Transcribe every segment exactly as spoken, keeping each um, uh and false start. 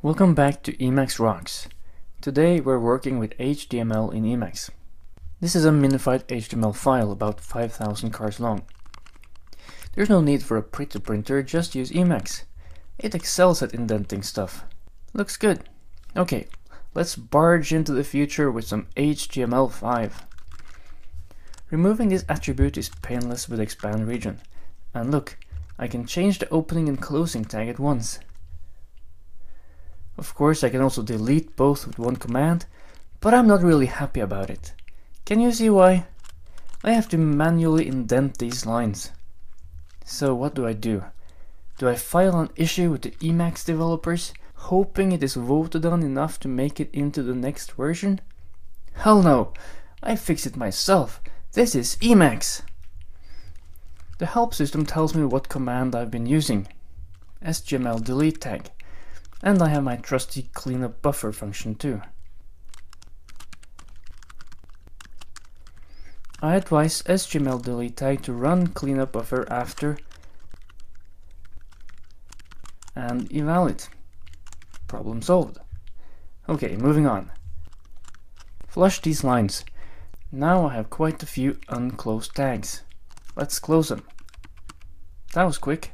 Welcome back to Emacs Rocks. Today we're working with H T M L in Emacs. This is a minified H T M L file about five thousand cars long. There's no need for a pretty printer, just use Emacs. It excels at indenting stuff. Looks good. Okay, let's barge into the future with some H T M L five. Removing this attribute is painless with expand region. And look, I can change the opening and closing tag at once. Of course, I can also delete both with one command, but I'm not really happy about it. Can you see why? I have to manually indent these lines. So what do I do? Do I file an issue with the Emacs developers, hoping it is voted on enough to make it into the next version? Hell no! I fix it myself. This is Emacs! The help system tells me what command I've been using. S G M L delete tag. And I have my trusty cleanup buffer function too. I advise S G M L delete tag to run cleanup buffer after and eval it. Problem solved. Okay, moving on. Flush these lines. Now I have quite a few unclosed tags. Let's close them. That was quick.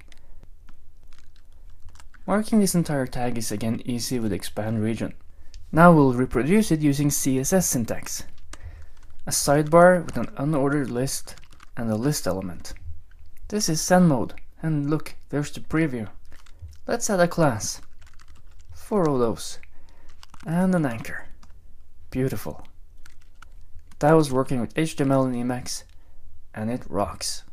Marking this entire tag is again easy with expand region. Now we'll reproduce it using C S S syntax. A sidebar with an unordered list and a list element. This is send mode, and look, there's the preview. Let's add a class. Four of those. And an anchor. Beautiful. That was working with H T M L in Emacs, and it rocks.